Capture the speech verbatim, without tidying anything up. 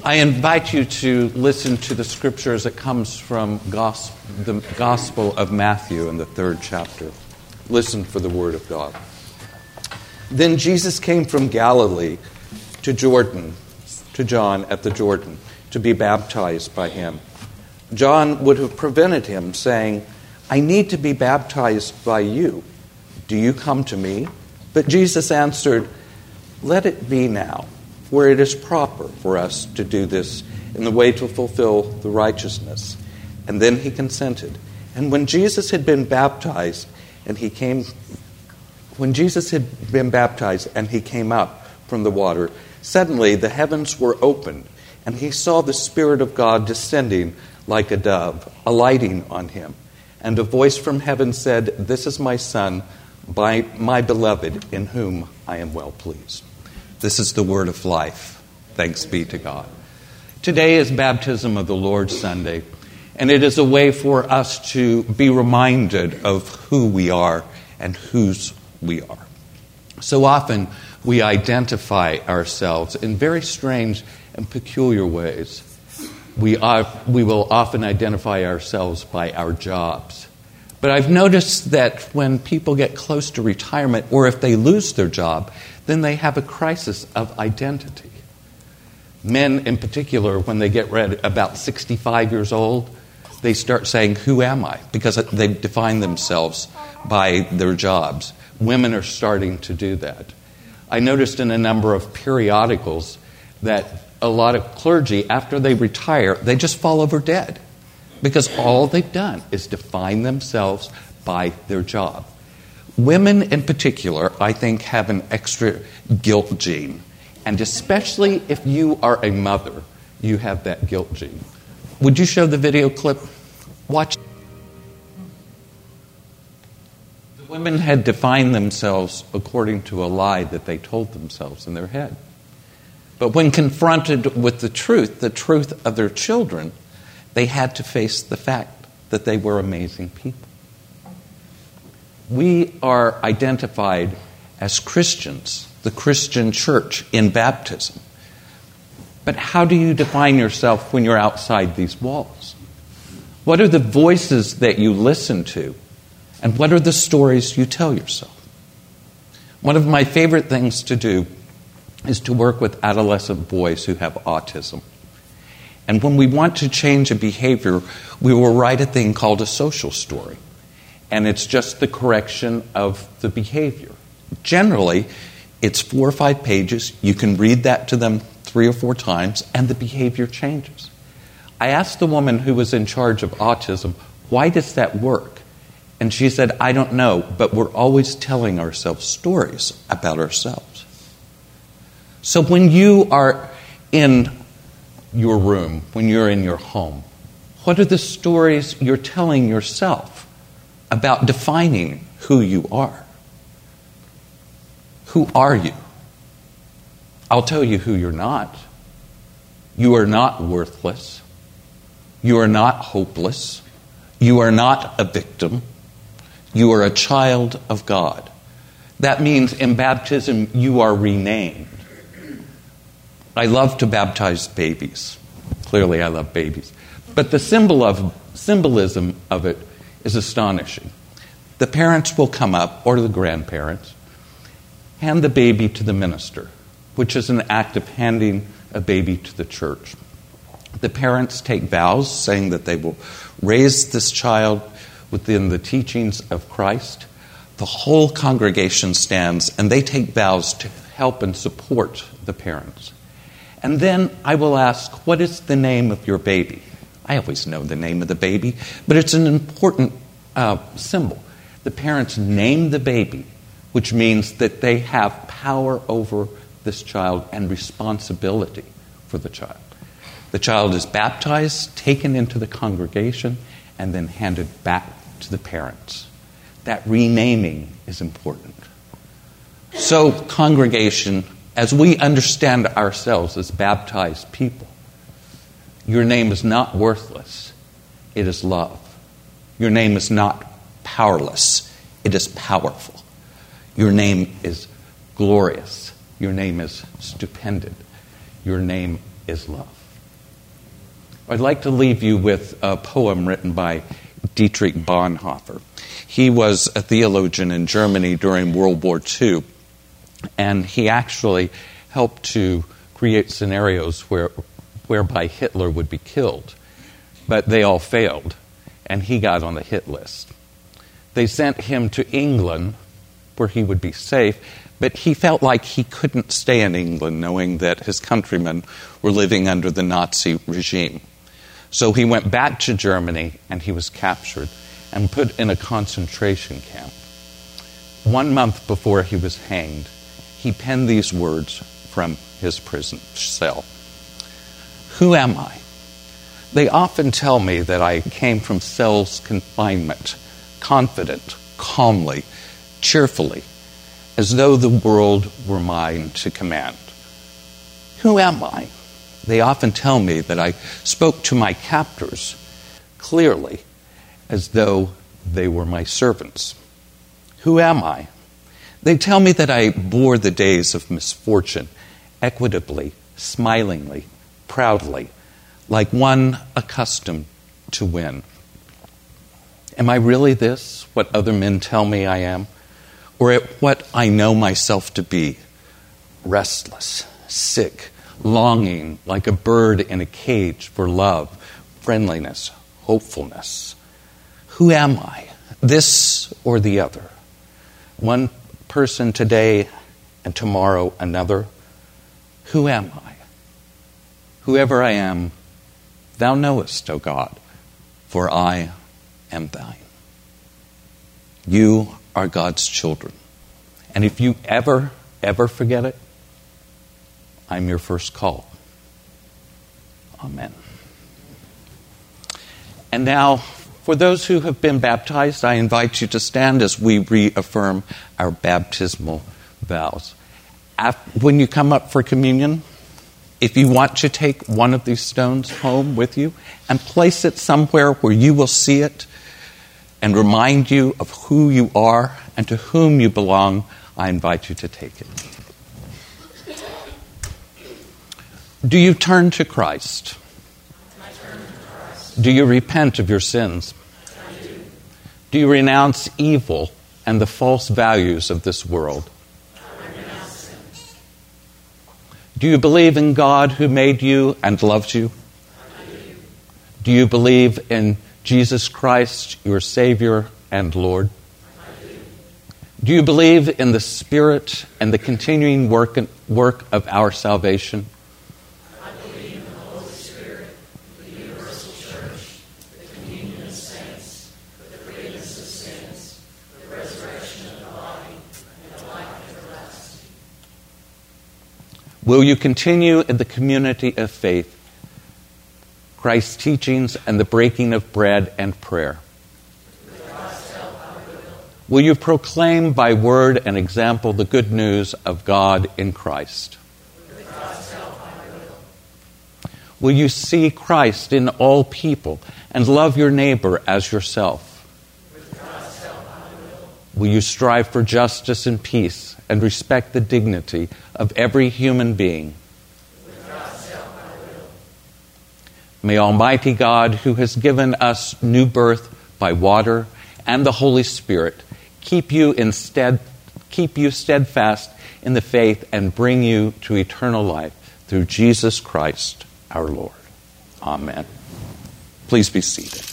I invite you to listen to the scripture as it comes from gospel, the Gospel of Matthew in the third chapter. Listen for the word of God. Then Jesus came from Galilee to Jordan, to John at the Jordan, to be baptized by him. John would have prevented him, saying, "I need to be baptized by you. Do you come to me?" But Jesus answered, "Let it be now, where it is proper for us to do this in the way to fulfill the righteousness." And then he consented. And when Jesus had been baptized, and he came, when Jesus had been baptized and he came up from the water, suddenly the heavens were opened, and he saw the Spirit of God descending like a dove, alighting on him. And a voice from heaven said, "This is my Son, by my beloved, in whom I am well pleased." This is the word of life. Thanks be to God. Today is Baptism of the Lord Sunday, and it is a way for us to be reminded of who we are and whose we are. So often we identify ourselves in very strange and peculiar ways. We are, we will often identify ourselves by our jobs. But I've noticed that when people get close to retirement, or if they lose their job, then they have a crisis of identity. Men in particular, when they get read about sixty-five years old, they start saying, "Who am I?" Because they define themselves by their jobs. Women are starting to do that. I noticed in a number of periodicals that a lot of clergy, after they retire, they just fall over dead. Because all they've done is define themselves by their job. Women in particular, I think, have an extra guilt gene. And especially if you are a mother, you have that guilt gene. Would you show the video clip? Watch. The women had defined themselves according to a lie that they told themselves in their head. But when confronted with the truth, the truth of their children, they had to face the fact that they were amazing people. We are identified as Christians, the Christian church, in baptism. But how do you define yourself when you're outside these walls? What are the voices that you listen to? And what are the stories you tell yourself? One of my favorite things to do is to work with adolescent boys who have autism. And when we want to change a behavior, we will write a thing called a social story. And it's just the correction of the behavior. Generally, it's four or five pages. You can read that to them three or four times, and the behavior changes. I asked the woman who was in charge of autism, "Why does that work?" And she said, "I don't know, but we're always telling ourselves stories about ourselves." So when you are in your room, when you're in your home, what are the stories you're telling yourself about defining who you are? Who are you? I'll tell you who you're not. You are not worthless. You are not hopeless. You are not a victim. You are a child of God. That means in baptism you are renamed. I love to baptize babies. Clearly I love babies. But the symbol of, symbolism of it is astonishing. The parents will come up, or the grandparents, hand the baby to the minister, which is an act of handing a baby to the church. The parents take vows saying that they will raise this child within the teachings of Christ. The whole congregation stands and they take vows to help and support the parents. And then I will ask, "What is the name of your baby?" I always know the name of the baby, but it's an important uh, symbol. The parents name the baby, which means that they have power over this child and responsibility for the child. The child is baptized, taken into the congregation, and then handed back to the parents. That renaming is important. So, congregation, as we understand ourselves as baptized people, your name is not worthless, it is love. Your name is not powerless, it is powerful. Your name is glorious. Your name is stupendous. Your name is love. I'd like to leave you with a poem written by Dietrich Bonhoeffer. He was a theologian in Germany during World War Two, and he actually helped to create scenarios where, whereby Hitler would be killed. But they all failed, and he got on the hit list. They sent him to England, where he would be safe, but he felt like he couldn't stay in England, knowing that his countrymen were living under the Nazi regime. So he went back to Germany, and he was captured and put in a concentration camp. One month before he was hanged, he penned these words from his prison cell. "Who am I? They often tell me that I came from cell's confinement, confident, calmly, cheerfully, as though the world were mine to command. Who am I? They often tell me that I spoke to my captors clearly, as though they were my servants. Who am I? They tell me that I bore the days of misfortune equitably, smilingly, proudly, like one accustomed to win. Am I really this, what other men tell me I am? Or what I know myself to be? Restless, sick, longing like a bird in a cage for love, friendliness, hopefulness. Who am I? This or the other? One person today and tomorrow another? Who am I? Whoever I am, thou knowest, O God, for I am thine." You are God's children. And if you ever, ever forget it, I'm your first call. Amen. And now, for those who have been baptized, I invite you to stand as we reaffirm our baptismal vows. When you come up for communion, if you want to take one of these stones home with you and place it somewhere where you will see it and remind you of who you are and to whom you belong, I invite you to take it. Do you turn to Christ? I turn to Christ. Do you repent of your sins? I do. Do you renounce evil and the false values of this world? I renounce them. Do you believe in God who made you and loves you? I do. Do you believe in Jesus Christ, your Savior and Lord? I do. Do you believe in the Spirit and the continuing work, work of our salvation? I believe in the Holy Spirit, the universal church, the communion of saints, the forgiveness of sins, the resurrection of the body, and the life everlasting. Will you continue in the community of faith, Christ's teachings, and the breaking of bread and prayer? With God's help, I will. Will you proclaim by word and example the good news of God in Christ? With God's help, I will. Will you see Christ in all people and love your neighbor as yourself? With God's help, I will. Will you strive for justice and peace and respect the dignity of every human being? With God's help, I will. May Almighty God, who has given us new birth by water and the Holy Spirit, keep you instead, keep you steadfast in the faith and bring you to eternal life through Jesus Christ our Lord. Amen. Please be seated.